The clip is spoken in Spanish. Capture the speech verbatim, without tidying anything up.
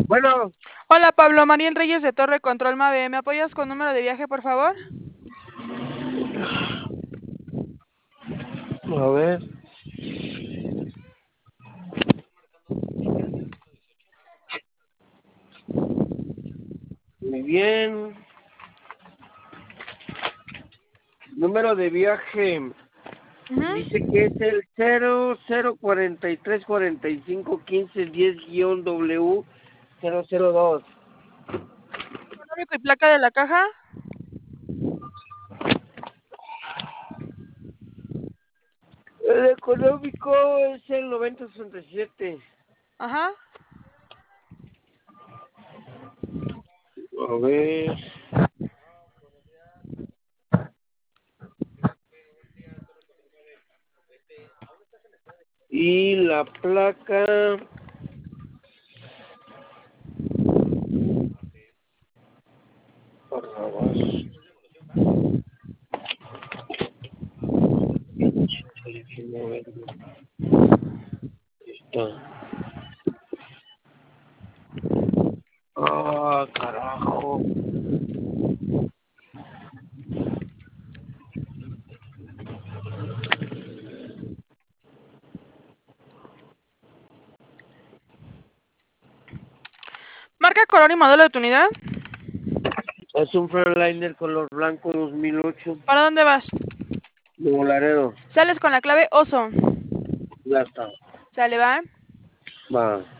Bueno, Hola Pablo, Mariel Reyes de Torre Control Mave. ¿Me apoyas con número de viaje, por favor? a ver. Muy bien. Número de viaje. Dice Ujú. que es el cero cero cuarenta y tres cuarenta y cinco quince diez W cero cero dos. Económico y placa de la caja. El económico es el noventa sesenta y siete. Ajá. A ver. Y la placa. Barrabás. Está. Ah, carajo. Marca, color y modelo de tu unidad. Es un Freightliner color blanco dos mil ocho. ¿Para dónde vas? Nuevo Laredo. Sales con la clave oso. Ya está. Sale, va. Va.